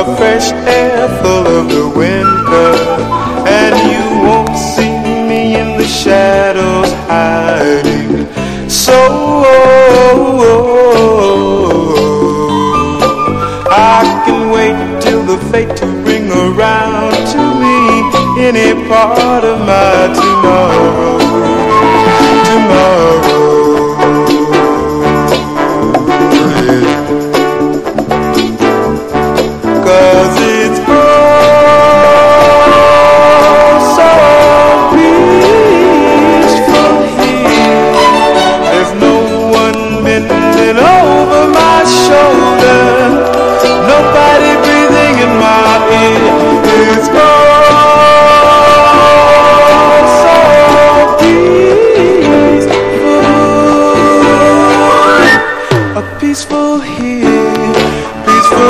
fresh air full of the winter, and you won't see me in the shadows hiding. So I can wait till the fate to bring around to me any part of my